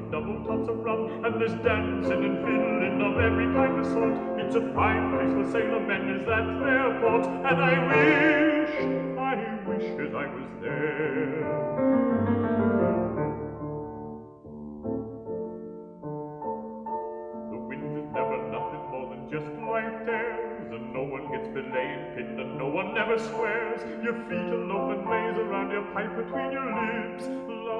and double tops of rum, and there's dancing and fiddling of every kind of sort. It's a fine place for sailor men, is that their port, and I wish as I was there. The wind is never nothing more than just light airs, and no one gets belayed pinned, and no one ever swears. Your feet elope and lays around your pipe between your lips.